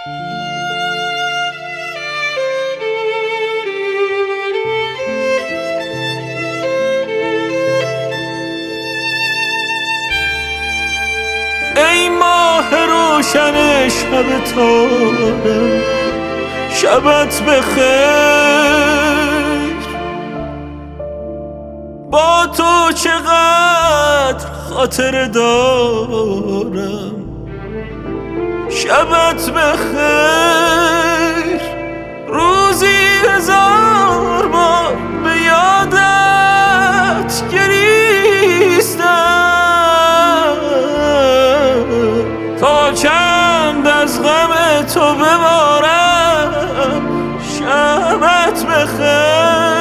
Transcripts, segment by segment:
ای ماه روشن شب تارم، شبت بخیر. با تو چقدر خاطر دارم، شبت بخیر. روزی 1000 بار به یادت گریستم، تا چند از غم تو ببارم، شبت بخیر.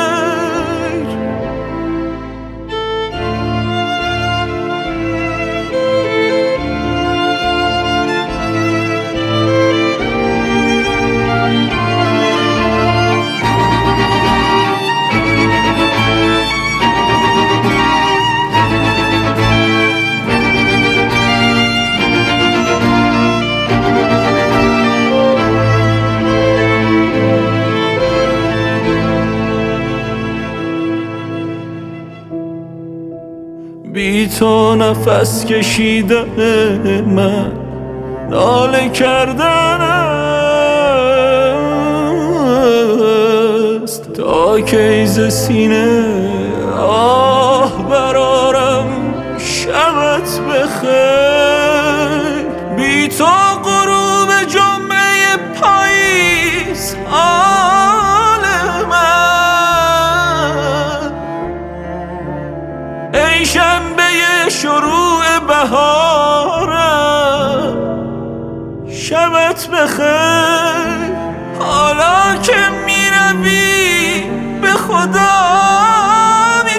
بی تو نفس کشیدن من، ناله کردن است. تا کی ز سینه آه برارم، شبت بخیر. بی تو غروب جمعه پاییز حال من، ای شنبه شروع بهارم، شبت بخیر. حالا که میروی به خدا می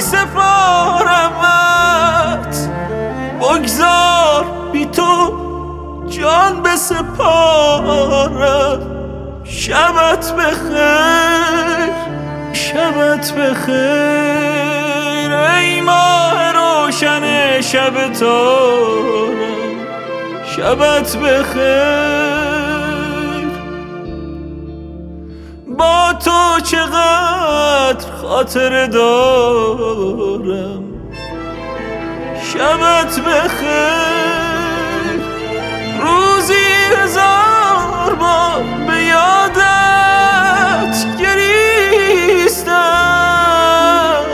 سپارمت، بگذار بی تو جان بسپارم، شبت بخیر. شبت بخیر. ای ماه روشن شب تارم، شبت بخیر. با تو چقدر خاطر دارم، شبت بخیر. روزی 1000 بار به یادت گریستم،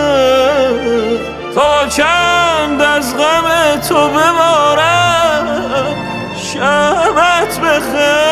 تا چند از غم تو ببارم، شبت بخیر.